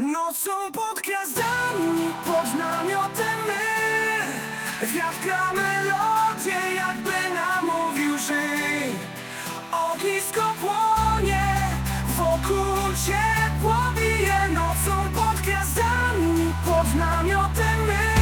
Nocą pod gwiazdami, pod namiotem my. Wiatr gra melodię, jakby nam mówił żyj. Ognisko płonie, wokół ciepło bije. Nocą pod gwiazdami, pod namiotem my.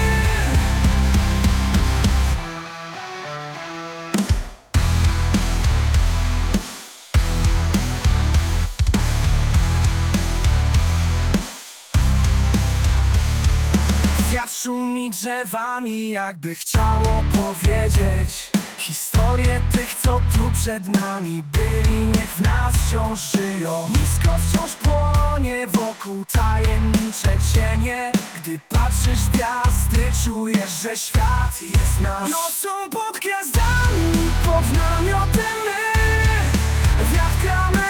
Wiatr szumi drzewami, jakby chciało powiedzieć historię tych, co tu przed nami byli. Niech w nas wciąż żyją. Nisko wciąż płonie, wokół tajemnicze cienie. Gdy patrzysz w gwiazdy, czujesz, że świat jest nasz. Nocą pod gwiazdami, pod namiotem my. Wiatr gra